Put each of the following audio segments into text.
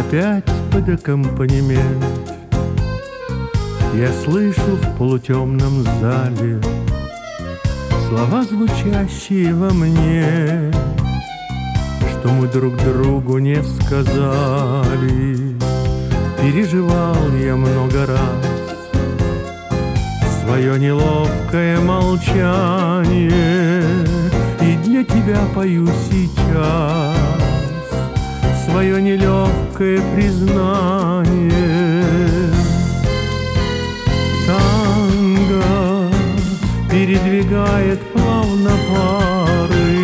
Опять под аккомпанемент я слышу в полутемном зале слова, звучащие во мне, что мы друг другу не сказали. Переживал я много раз свое неловкое молчание, и для тебя пою сейчас свое нелегкое признание. Танго передвигает плавно пары,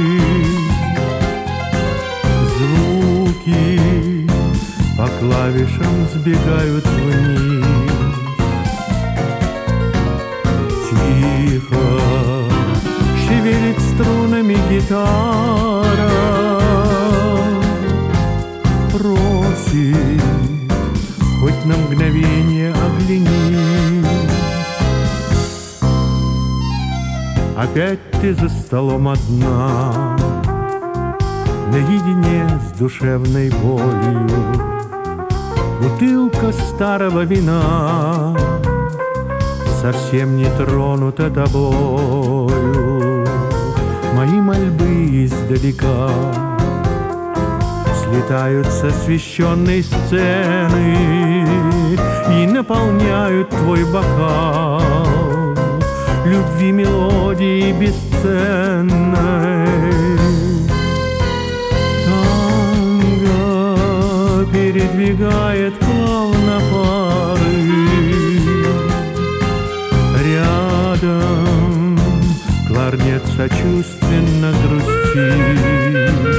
звуки по клавишам сбегают вниз. Тихо шевелит струнами гитара, просит хоть на мгновение оглянись. Опять ты за столом одна, наедине с душевной болью. Бутылка старого вина совсем не тронута тобою. Мои мольбы издалека слетают с освещенной сцены и наполняют твой бокал любви мелодии бесценной. Танго передвигает плавно пары, рядом кларнет сочувственно грустит.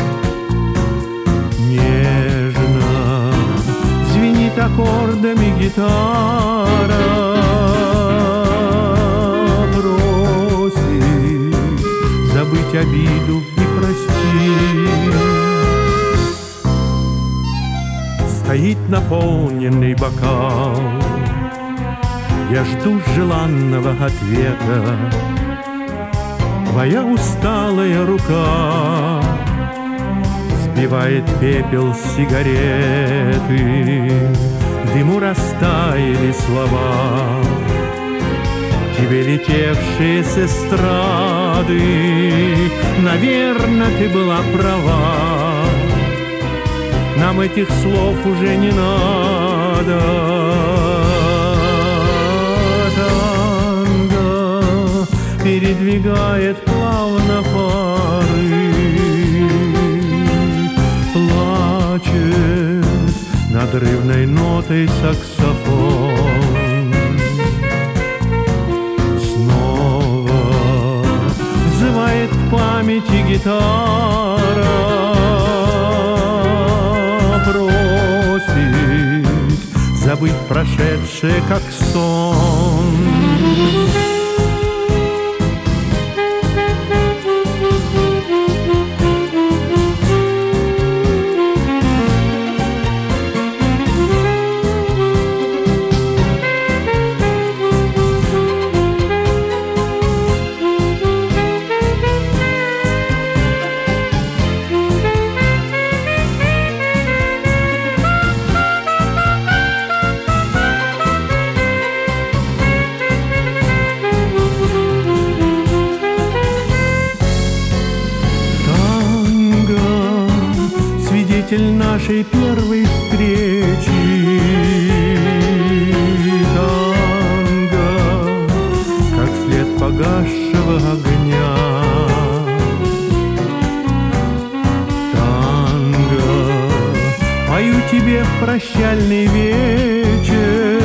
Нежно звенит аккордами гитара, просит забыть обиду и простить. Стоит наполненный бокал, я жду желанного ответа. Твоя усталая рука сбивает пепел с сигареты, в дыму растаяли слова, к тебе летевшие с эстрады. Наверно, ты была права, нам этих слов уже не надо. Танго передвигает плавно пары, плачет надрывной нотой саксофон. Снова взывает к памяти гитара, просит забыть прошедшее, как сон. Нашей первой встречи. Танго, как след погасшего огня. Танго, пою тебе в прощальный вечер